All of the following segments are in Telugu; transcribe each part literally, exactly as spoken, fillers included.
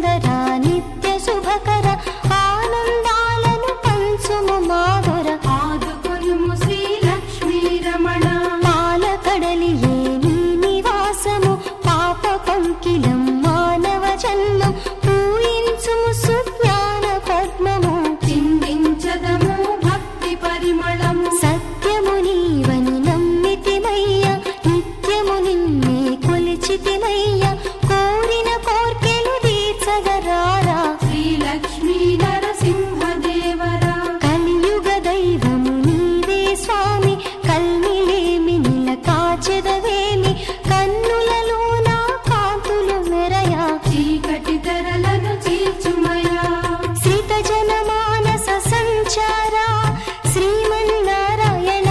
సుందర నిత్య శుభకర ఆనందాలను పంచుము మాధుర ఆదుకొనుము శ్రీ లక్ష్మీ రమణ పాలకడలి ఏ నీ నివాసము పాప పంకిలం మానవ జన్మం పూయించుము సుజ్ఞాన పద్మము చిందించదము భక్తి పరిమళము సత్యము నీవని నమ్మితిమయ్య నిత్యము నిన్నే కొలిచితిమయ్య కోరిన కోర్కెలు తీర్చగరారా శ్రీ లక్ష్మీ నరసింహదేవరా కలియుగ దైవము నీవే స్వామి కల్మిలేమి నిల కాచెదవేమి కన్నులలో నా కాంతులు మెరయా చీకటి తెరలను చీల్చుమయా శ్రీత జన మానస సంచార శ్రీమన్నారాయణ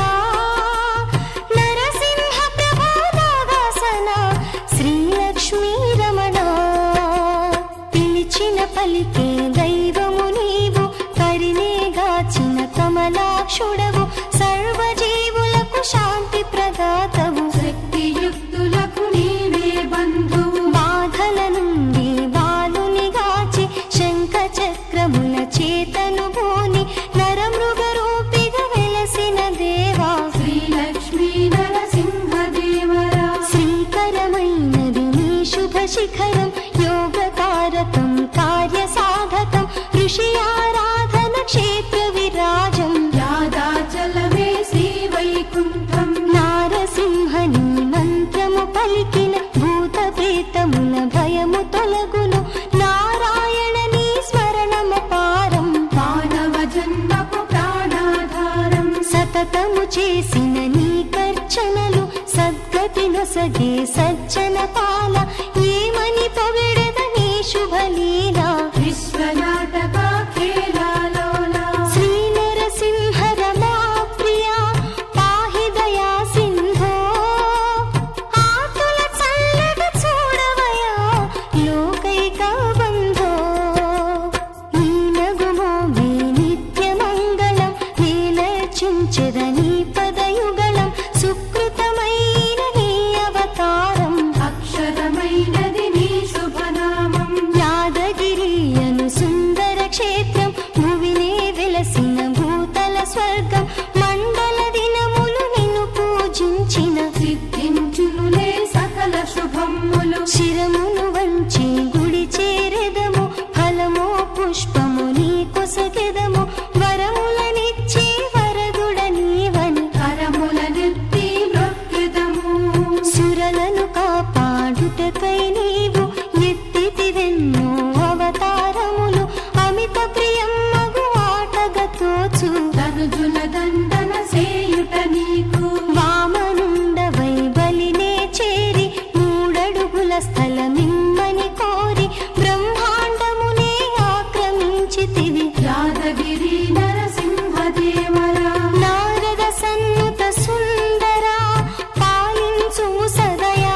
నరసింహ ప్రభా నాగాసన శ్రీ లక్ష్మీ రమణ పిలిచిన పలికే దైవము నీవు కరినే గాచిన కమలాక్షుడవు సర్వజీవులకు శాంతి ప్రదాతవు శక్తియుక్తులకు నీవే బంధువు బాధల నుండి బాలుని గాచి శంఖ చక్రముల చేతను భూని నరమృగ రూపిగా వెలసిన దేవా శ్రీ లక్ష్మీ నరసింహదేవరా శ్రీకరమైనది నీ శుభ శిఖరం యోగకారకం కార్య సాధకం ఋషి ఆరాధన క్షేత్ర విరాజం యాదాచలమే శ్రీ వైకుంఠం నారసింహని మంత్రము పలికిన భూత ప్రేతముల భయము తొలగును నారాయణ నీ స్మరణము పారం మానవ జన్మకు ప్రాణాధారం సతతము చేసిన నీ కర్చనలు సద్గతి నొసగే సజ్జన పాల ఏమని పొగడద నీ శుభలీల విశ్వనాటక ఖేలాలోలా శ్రీ నరసింహ రమా ప్రియా పాహి దయా సింధో ఆతుల చల్లగ చూడవయా లోకైక బంధో నీ నగుమోగే నిత్య మంగళం వేలర్చించెద నీ పదయుగళం సుకృతమైన నీ అవతారం అక్షరమైనది నీ శుభనామం యాదగిరి అను సుందర క్షేత్రం భువినే వెలసిన భూతల స్వర్గం మండల దినములు నిన్ను పూజించిన సిద్ధించునులే సకల శుభములు శిరమును వంచి గుడి చేరెదము ఫలము పుష్పము నీ కొసగెదము వరములనిచ్చే వరదుడ నీవని కరముల నెత్తి నొక్కెదము సురలను కాపాడుటకై నీవు ఎత్తితివెన్నో అవతారములు అమిత ప్రియం మగు ఆటగా తోచు ధనుజుల దండన సేయుట నీకు వామనుండవై బలినే చేరి మూడడుగుల స్థలమిమ్మని కోరి బ్రహ్మాండమునే ఆక్రమించితివి యాదగిరి నరసింహదేవరా నారద సన్నుత సుందర పాలించు సదయా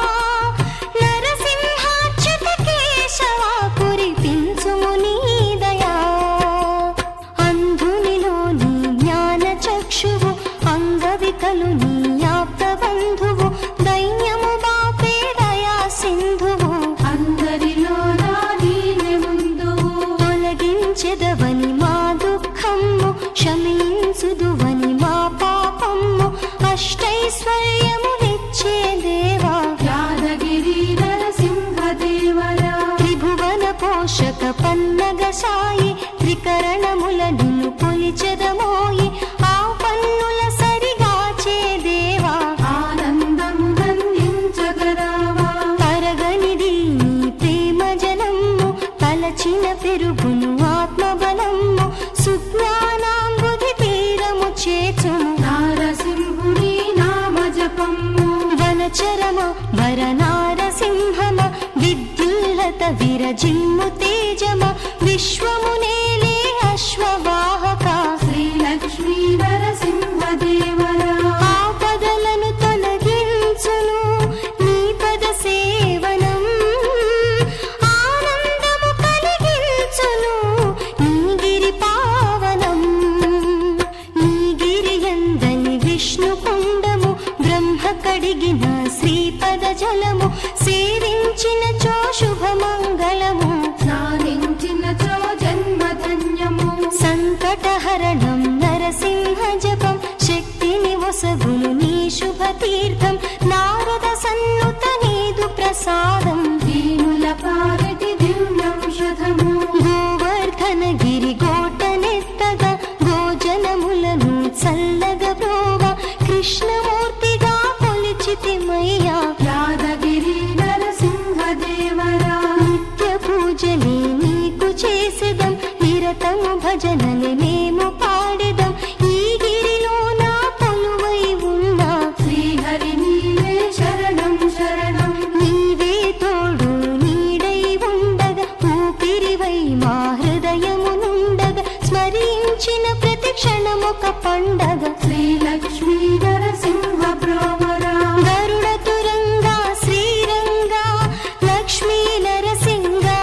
నరసింహాచ్యుత కేశవ కురిపించుము నీ దయా అంధునిలో నీ జ్ఞాన చక్షువు అంగవికలు నీ ఆప్త బంధువు దైన్యము బాపే దయా సింధువు అందరిలో నా నీవే ముందువు తొలగించెదవని మా దుఃఖము క్షమించుదువని మా పాపము అష్టైశ్వర్యములిచ్చే దేవా యాదగిరి నరసింహదేవరా త్రిభువన పోషక పన్నగ సాయి త్రికరణముల నిన్ను కొలిచెదమోయి ఆ పన్నుల సరిగాచే దేవా ఆనందము నందించగరావా తరగనిది నీ ప్రేమ జలము తలచిన పెరుగును ఆత్మబలము సుజ్ఞానాంబుధి తీరము చేచుము నారసింహుని నామ జపము వనచరమ వరనారసింహమ విద్యుల్లత విరజిమ్ము తేజమ విశ్వమునేలే అశ్వవాహక శ్రీ లక్ష్మీ నరసింహదేవరా ఆపదలను తొలగించును నీ పద సేవనం ఆనందము కలిగించును నీ గిరి పావనం నీ గిరి యందని విష్ణు కుండము బ్రహ్మ కడిగిన శ్రీపద జలము సేవించిన చో శుభమంగళము నా తీర్థం నారద సన్నుత నీదు ప్రసాదం దీనుల పాలిటి దివ్యౌషధము గోవర్ధనగిరి గోటనెత్తగా గోజనములను చల్లగా బ్రోవ కృష్ణమూర్తిగా కొలిచితిమయ్యా యాదగిరి నరసింహదేవరా నిత్య పూజలే నీకు చేసెదం నిరతము భజనలే మేము పాడెదం ఈ గిరిలో నా కొలువై ఉన్నా శ్రీహరి నీవే శరణం శరణం నీవే తోడు నీడై ఉండగా ఊపిరివై మా హృదయమునుండగా స్మరించిన ప్రతి క్షణమొక పండగ శ్రీలక్ష్మీ నరసింహ బ్రోవరా గరుడ తురంగా శ్రీరంగా లక్ష్మీ నరసింగా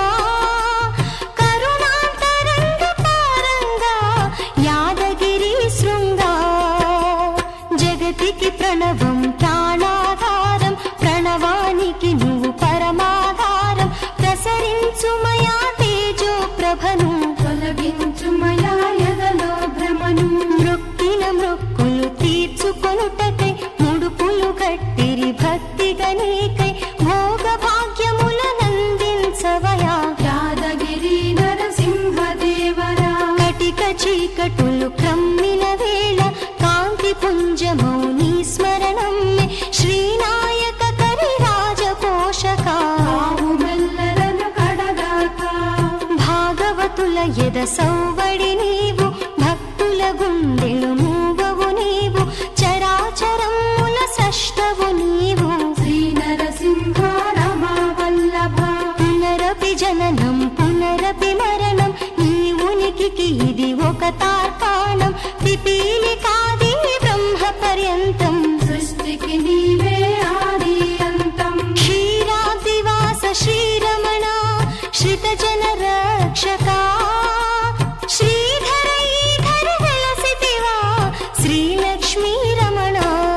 కరుణాంతరంగ పారంగా యాదగిరి శృంగా జగతికి ప్రణవం ప్రాణాధారం ప్రణవానికి నువ్వు పరమాధారం ప్రసరించుమయా తేజో ప్రభను తొలగించుమయా ఎదలో భ్రమను మృక్కిన మృక్కులు తీర్చుకొనుటకై ముడుపులు కట్టిరి భక్తిగా నీకై భోగ భాగ్యములనందించవయా యాదగిరి నరసింహదేవరా కటిక చీకటులు క్రమ్మిన వేళ కాంతి పుంజమౌ నీ స్మరణమ్మే శ్రీనాయక కరి రాజపోషక ఆవు మెల్లలను కడగాక భాగవతుల ఎద సౌవడి నీవు భక్తుల గుండెలు మూవవు నీవు చరాచరముల సష్టవు నీవు శ్రీ నరసింహ రమా వల్లభ పునరపి జననం పునరపి మరణం నీ ఉనికికి ఇది ఒక తార్కాణం పిపీలికాది బ్రహ్మ పర్యంతం సృష్టికి నీవే ఆది అంతం క్షీరాదివాస శ్రీరమణ శ్రితజన రక్షక శ్రీధర ఈధర వెలసితివా శ్రీలక్ష్మీ రమణ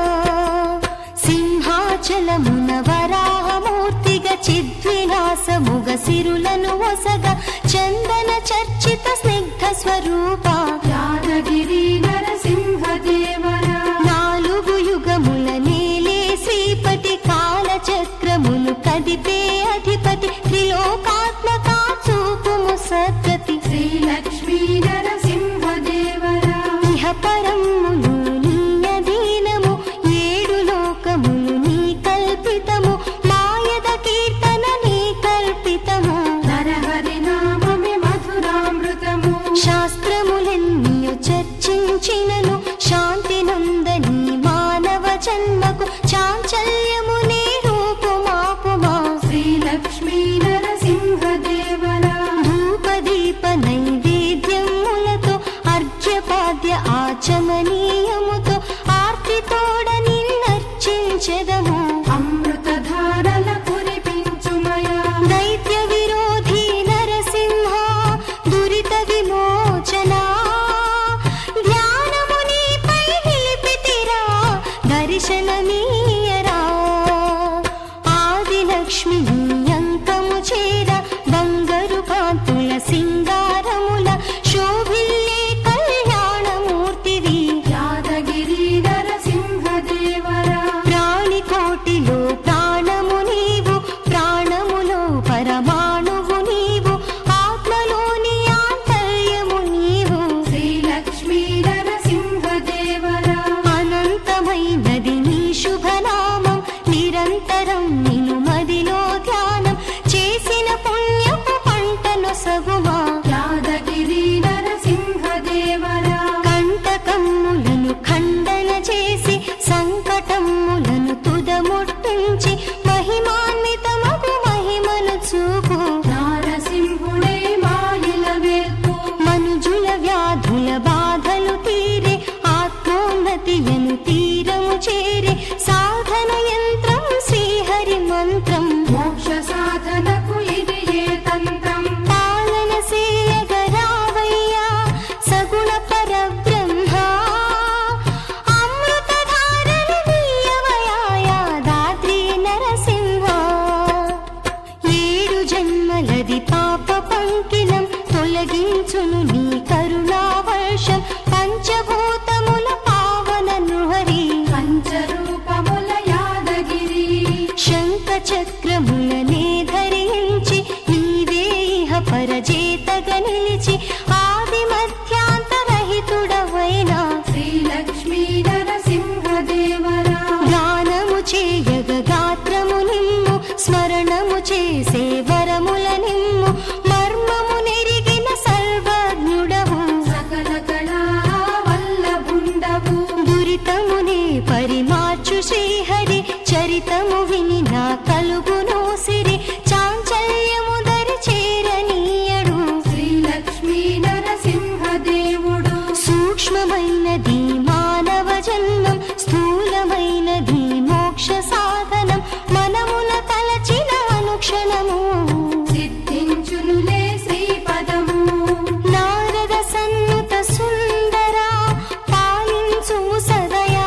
సింహాచలమున వరాహమూర్తిగా చిద్విలాసముగ సిరులను ఒసగ చందన చర్చిత స్నిగ్ధ స్వరూప యాదగిరి నరసింహదేవరా నాలుగు యుగముల నేలే శ్రీపతి కాల చక్రములు కదిపే అధిపతి త్రిలోకాత్మక చూపుము సద్గతి శ్రీలక్ష్మీ నరసింహదేవరా ఇహ పరములు నీ అధీనము ఏడు లోకములు నీ కల్పితము మాయద కీర్తన నీ కల్పితము నరహరి నామమే మధురామృతము శాస్త్రములెన్నియు చర్చించినను శాంతి నందని మానవ జన్మకు చాంచల్యము నీ రూపుమాపుమా శ్రీలక్ష్మీ నరసింహదేవరా ధూపదీప నైవేద్యములతో అర్ఘ్యపాద్య ఆచమనీయముతో ఆర్తితోడ నిన్నర్చించెదము అమృతధారల కురిపించుమయా దైత్య విరోధి నరసింహ దురిత విమోచన ధ్యానము నీపై నిలిపితిరా దర్శనమీయరా ఆదిలక్ష్మి అంకము చేర బంగారు కాంతుల సింగారముల శోభిల్లే కళ్యాణమూర్తివి యాదగిరి నరసింహదేవరా ప్రాణికోటిలో ప్రాణము నీవు ప్రాణములో పరమాణువు నీవు ఆత్మలోని ఆంతర్యము నీవు శ్రీలక్ష్మీ నరసింహదేవరా అనంతమైనది నీ శుభనామం నిరంతరం నిన్ను మదిలో ధ్యానం చేసిన పుణ్యపు పంటను సగుమా యాదగిరి నరసింహదేవరా కంటకమ్ములను ఖండన చేసి సంకటమ్ములను తుదముట్టించి మహిమాన్వితమగు మహిమను చూపు నారసింహుడే మాయిల వేల్పు మనుజుల వ్యాధుల బాధలు తీరే ఆత్మోన్నతియను తీరము చేరే సాధన యంత్రం శ్రీహరి మంత్రం మోక్ష సాధనకు ఇది ఏ తంత్రం పాలన సేయగరావయ్యా సగుణ పరబ్రహ్మ అమృతధారలు నీయవయాయా దాత్రి నరసింహ ఏడు జన్మలది పాప పంకిలం తొలగించును నీ కరుణా వర్షం పంచభూతముల పావన నృహరి పంచరూపముల పరజేతగా నిలిచి ఆది మధ్యాంతరహితుడవైనా శ్రీ లక్ష్మీ నరసింహదేవరా గానము చేయగ గాత్రము నిమ్ము స్మరణము చేసే వరముల నిమ్ము మర్మము నెరిగిన సర్వజ్ఞుడవు సకల కళా వల్లభుండవు దురితమునే పరిమార్చు శ్రీహరి చరితము విని నా కలుగును సిరి చాంచల్యము దరి చేరనీయడు శ్రీ లక్ష్మీ నరసింహదేవుడు సూక్ష్మమైనది మానవ జన్మం స్థూలమైనది మోక్ష సాధనం మనమున తలచిన అనుక్షణము సిద్ధించునులే శ్రీపదము నారద సన్నుత సుందర పాలించు సదయా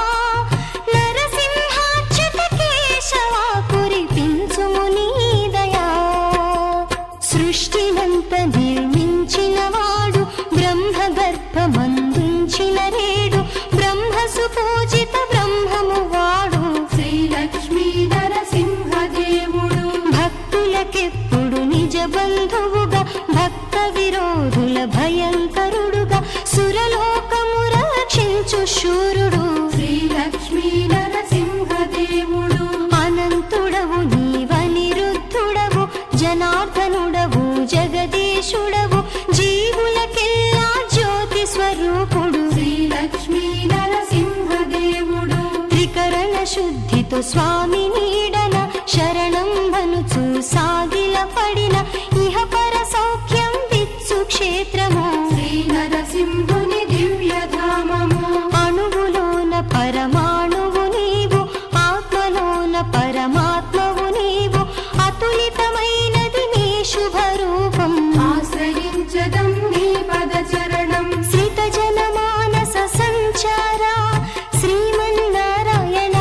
నరసింహాచ్యుత కేశవ కురిపించుము నీ దయా సృష్టినంత నిర్మించిన వాడు బ్రహ్మ గర్భమందుంచిన రేడు బ్రహ్మ సుపూజిత బ్రహ్మము వాడు శ్రీ లక్ష్మీ నరసింహదేవుడు భక్తులకెప్పుడు నిజ బంధువుగా భక్త విరోధుల భయంకరుడుగా సురలోకము రక్షించు శూరుడు శ్రీ లక్ష్మీ నరసింహదేవుడు అనంతుడవు నీవనిరుద్ధుడవు జనార్దనుడవు జగదీశుడవు జీవులకెల్లా జ్యోతి స్వరూపుడు శ్రీ లక్ష్మీ నరసింహదేవుడు త్రికరణ శుద్ధితో స్వామి నీడన శరణం వనుచు సాగిల పడిన ఇహ పర సౌఖ్యం విచ్చు క్షేత్రము శ్రీ నరసింహుని దివ్యధామము అణువులోన పరమాణువు నీవు ఆత్మలోన పరమాత్మవు నీవు అతులితమైనది నీ శుభరూపం ఆశ్రయించదం నీ పదచరణం శ్రిత జన మానస సంచార శ్రీమన్నారాయణ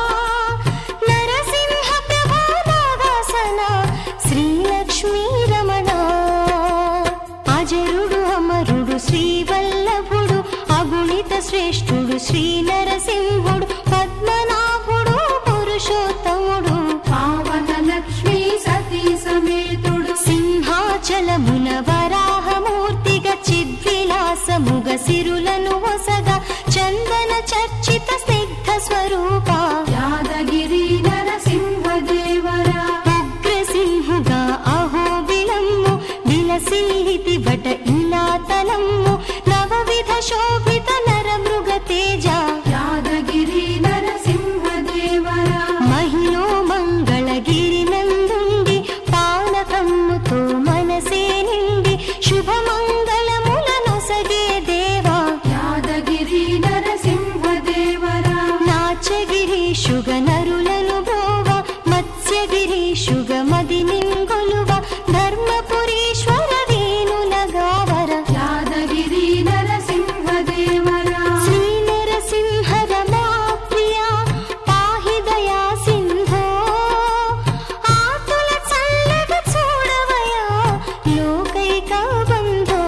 నరసింహ ప్రభాదాసన శ్రీ లక్ష్మీ రమణ అజరుడు అమరుడు శ్రీవల్లభుడు అగుణిత శ్రేష్ఠుడు శ్రీ నరసింహుడు పద్మనాభుడు పురుషోత్తముడు పావన లక్ష్మీ సతీ సమేతుడు సింహాచలమున వరాహమూర్తిగా చిద్విలాసముగ సిరులను వసగా చందన చర్చిత స్నిగ్ధ స్వరూప యాదగిరి నరసింహదేవరా ఉగ్రసింహుగా అహోబిలమ్ము విలసిల్లితి వట ఇలాతలమ్ము నవవిధ శోభిత నరమృగ తేజ యాదగిరి నరసింహదేవరా మహిళో మంగళగిరి నందుండి పానకమ్ముతో మనసే నిండి శుభమంగళముల నొసగే దేవా యాదగిరి నరసింహదేవరా నాచగిరీషుగ నరులను బ్రోవ మత్స్యగిరీషుగ మది నింగొలువ ధర్మపురీశ్వర వేణుల గావర యాదగిరి నరసింహదేవరా శ్రీ నరసింహ రమా ప్రియ పాహి దయా సింధో ఆతుల చల్లగ చూడవయా లోకైక బంధో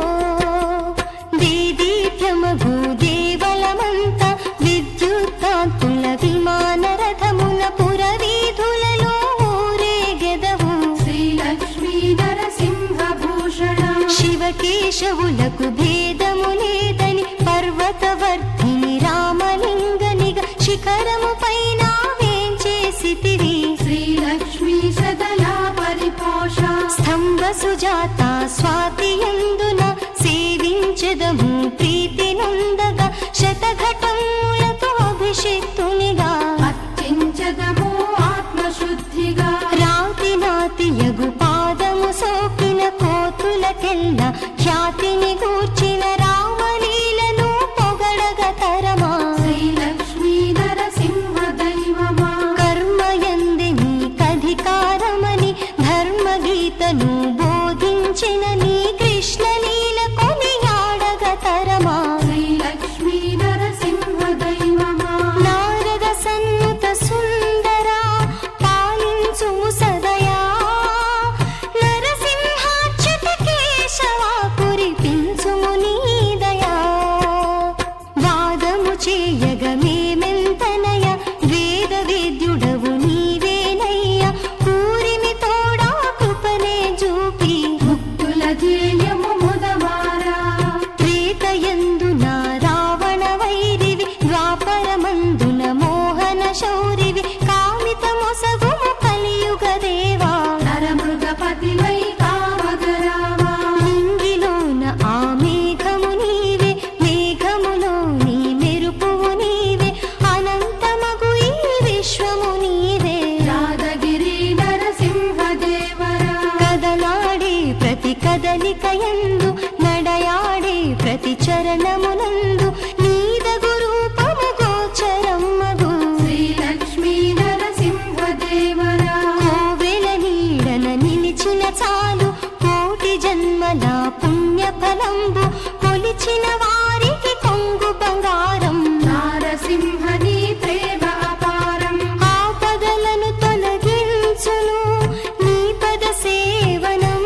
దేదీప్యమగు దేవలమంత విద్యుత్కాంతుల విమాన రథముల పురవీధులలో ఊరేగెదవు శ్రీ లక్ష్మీ నరసింహభూషణ శివకేశవులకు భేదము లేదని పర్వతవర్ధిని రామలింగనిగ శిఖరము పైన వేంచేసితివి శ్రీ లక్ష్మీ సదలా పరిపోష స్తంభ సుజాత స్వాతి యందున సేవించెదము ప్రీతి నొందగా శతఘటములతో అభిషేక్తునిగా అర్చించదము ఆత్మశుద్ధిగా రాతి నాతి యగు పాదము సోకిన కోతులకెల్ల ఖ్యాతిని గూర్చిన రామలీలను పొగడగ తరమా శ్రీ లక్ష్మీ నరసింహ దైవమా కర్మయంది నీకధికారమని ధర్మగీతను బోధించిన నీ కృష్ణలీల కొనియాడగ తరమా శ్రీ లక్ష్మీ నరసింహ దైవమా నారద సన్నుత సుందర పాలించు సదయా నరసింహాచ్యుత కేశవ కురిపించుము నీ దయా వాదము చేయగ మేమెంతనయ వేద వేద్యుడవు నీవేనయ్య పూరిమి తోడా కృపనే చూపి ముక్తి ప్రతి కదలికయందు నడయాడే ప్రతి చరణమునందు నీదగు రూపము గోచరమ్మగు శ్రీలక్ష్మీ నరసింహదేవరా కోవెల నీడన నిలిచిన చాలు కోటి జన్మల పుణ్య ఫలంబు కొలిచిన వారికి కొంగు బంగారం నారసింహని ప్రేమ అపారం ఆపదలను తొలగించును నీ పద సేవనం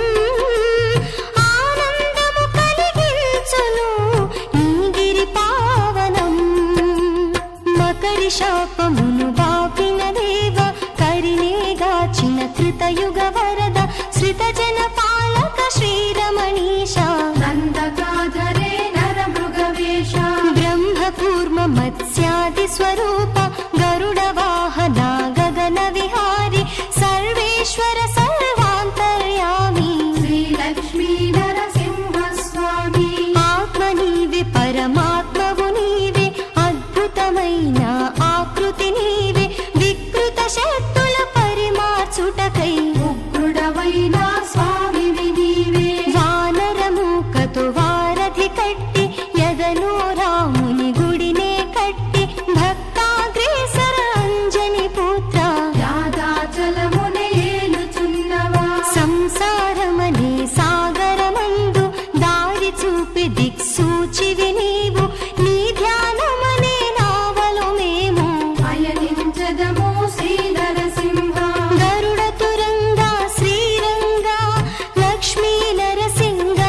ఆనందము కలిగించును నీ గిరి పావనం మకరి శాపమును బాపిన దేవ కరినేగాచిన కృతయుగ వరద శ్రిత జన పాలక శ్రీరమణీశ నందకాధరే నరమృగవేష బ్రహ్మకూర్మ మత్స్యాది స్వరూప గరుడ వాహన గగన విహారి సర్వేశ్వర సర్వాంతర్యామి శ్రీలక్ష్మీ నరసింహ స్వామి ఆత్మ నీవే పరమాత్మవు నీవే అద్భుతమైన ఆకృతి నీవే వికృత శక్తుల పరిమార్చుటకై ఉగ్రుడవైన స్వామివి నీవే వానరమూకతో వారధి కట్టి యదను రాముని గుడినే కట్టి భక్తాగ్రేసర అంజని పుత్ర యాదాచలమునే ఏలుచున్నవా సంసారమనే సాగరమందు దారి చూపి దిక్సూచివి నీవు నీ ధ్యానమనే నావలు మేము పయనించదము శ్రీ నరసింహ గరుడ తురంగా శ్రీరంగా లక్ష్మీ నరసింగా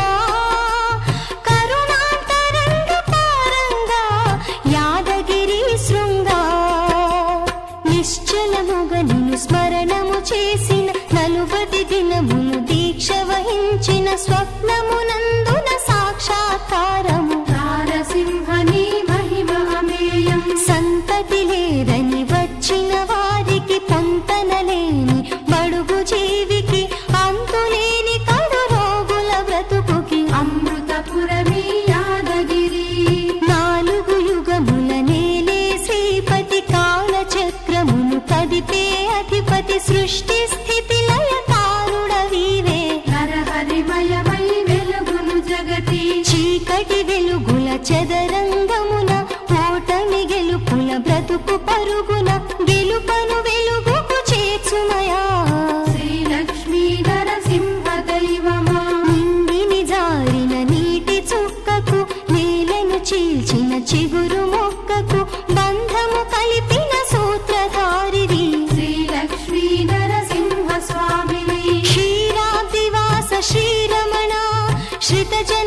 కరుణాంతరంగ పారంగా యాదగిరి శృంగా నిశ్చలముగ నిన్ను స్మరణము చేసిన నలుబది దినమును దీక్ష వహించిన స్వప్నమునందున సాక్షాత్కారము నారసింహని మహిమ అమేయం సంతతి లేరని వచ్చిన వారికి పొంతనలేని బడుగు జీవికి అంతులేని కడు రోగుల బ్రతుకుకి అమృతపురమి యాదగిరి నాలుగు యుగముల నేలే శ్రీపతి కాల చక్రమును కదిపే అధిపతి సృష్టి స్థితి లయ కారుడవీవే నరహరిమయమై వెలుగును జగతి చీకటి వెలుగుల చదరంగమున ఓటమి గెలుపుల బ్రతుకు పరుగున గెలుపను వెలుగుకు చేర్చుమయా శ్రీలక్ష్మీ నరసింహ దైవమా నిండిని జారిన నీటి చుక్కకు నేలను చీల్చిన చిగురు మొక్కకు బంధము కలిపిన సూత్రధారివి శ్రీలక్ష్మీ నరసింహ స్వామివి క్షీరాబ్దివాస శ్రీరమణ శ్రిత జన